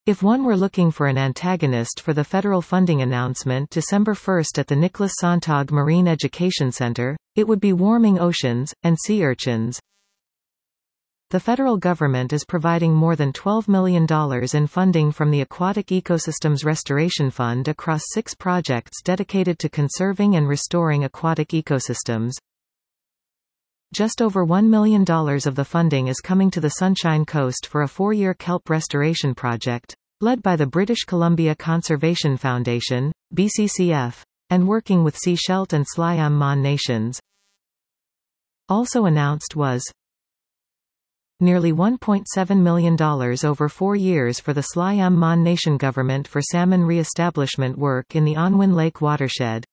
If one were looking for an antagonist for the federal funding announcement December 1 at the Nicholas Sonntag Marine Education Center, it would be warming oceans, and sea urchins. The federal government is providing more than $12 million in funding from the Aquatic Ecosystems Restoration Fund across 6 projects dedicated to conserving and restoring aquatic ecosystems. Just over $1 million of the funding is coming to the Sunshine Coast for a 4-year kelp restoration project, led by the British Columbia Conservation Foundation, BCCF, and working with Seychelles and Sliam Mon nations. Also announced was nearly $1.7 million over 4 years for the Sliam Mon Nation government for salmon re-establishment work in the Onwin Lake watershed.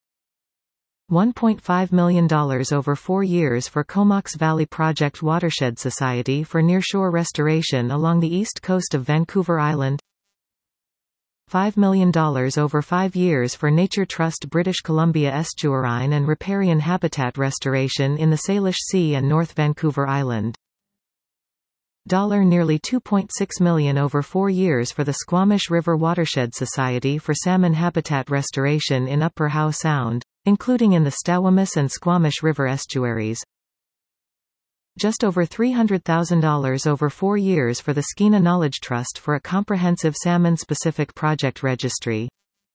$1.5 million over 4 years for Comox Valley Project Watershed Society for nearshore restoration along the east coast of Vancouver Island. $5 million over 5 years for Nature Trust British Columbia estuarine and riparian habitat restoration in the Salish Sea and North Vancouver Island. Nearly $2.6 million over 4 years for the Squamish River Watershed Society for salmon habitat restoration in Upper Howe Sound, including in the Stawamus and Squamish River estuaries. Just over $300,000 over 4 years for the Skeena Knowledge Trust for a comprehensive salmon-specific project registry.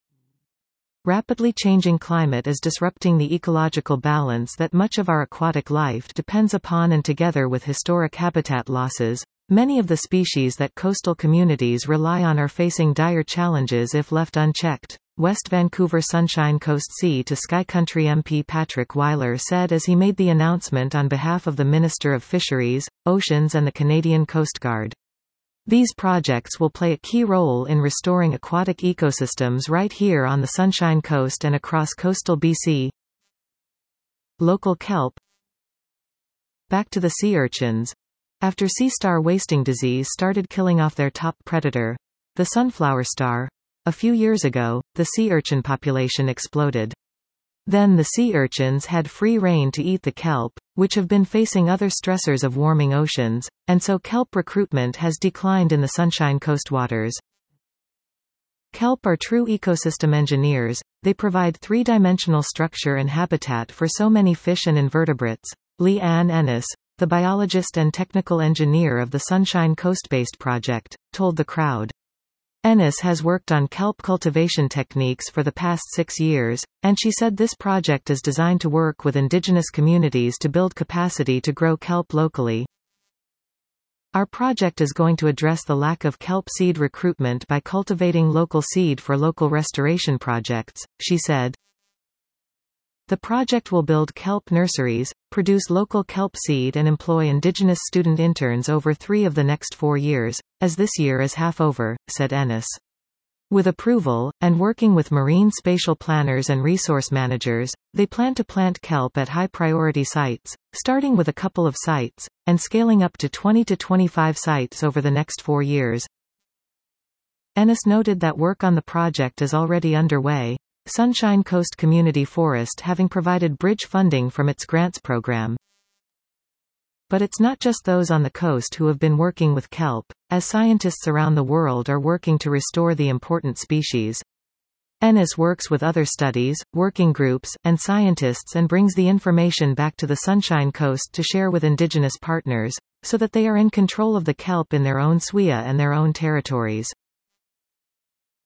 Rapidly changing climate is disrupting the ecological balance that much of our aquatic life depends upon, and together with historic habitat losses, many of the species that coastal communities rely on are facing dire challenges if left unchecked. West Vancouver Sunshine Coast Sea to Sky Country MP Patrick Weiler said as he made the announcement on behalf of the Minister of Fisheries, Oceans and the Canadian Coast Guard. These projects will play a key role in restoring aquatic ecosystems right here on the Sunshine Coast and across coastal BC. Local kelp. Back to the sea urchins. After sea star wasting disease started killing off their top predator, the sunflower star, a few years ago, the sea urchin population exploded. Then the sea urchins had free rein to eat the kelp, which have been facing other stressors of warming oceans, and so kelp recruitment has declined in the Sunshine Coast waters. Kelp are true ecosystem engineers. They provide 3-dimensional structure and habitat for so many fish and invertebrates. Lee Ann Ennis, the biologist and technical engineer of the Sunshine Coast-based project, told the crowd. Ennis has worked on kelp cultivation techniques for the past 6 years, and she said this project is designed to work with indigenous communities to build capacity to grow kelp locally. Our project is going to address the lack of kelp seed recruitment by cultivating local seed for local restoration projects, she said. The project will build kelp nurseries, produce local kelp seed and employ indigenous student interns over 3 of the next 4 years, as this year is half over, said Ennis. With approval, and working with marine spatial planners and resource managers, they plan to plant kelp at high-priority sites, starting with a couple of sites, and scaling up to 20 to 25 sites over the next 4 years. Ennis noted that work on the project is already underway, Sunshine Coast Community Forest having provided bridge funding from its grants program. But it's not just those on the coast who have been working with kelp, as scientists around the world are working to restore the important species. Ennis works with other studies, working groups, and scientists and brings the information back to the Sunshine Coast to share with indigenous partners, so that they are in control of the kelp in their own SWIA and their own territories.